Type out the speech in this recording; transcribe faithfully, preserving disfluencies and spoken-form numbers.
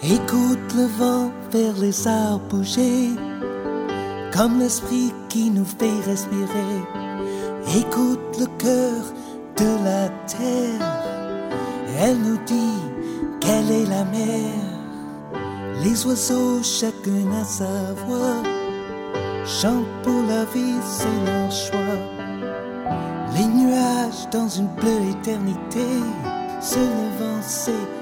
Écoute le vent vers les arbres bouger, comme l'esprit qui nous fait respirer. Écoute le cœur de la terre, elle nous dit quelle est la mer. Les oiseaux, chacun a sa voix, chantent pour la vie, c'est leur choix. Les nuages dans une bleue éternité, se levant, c'est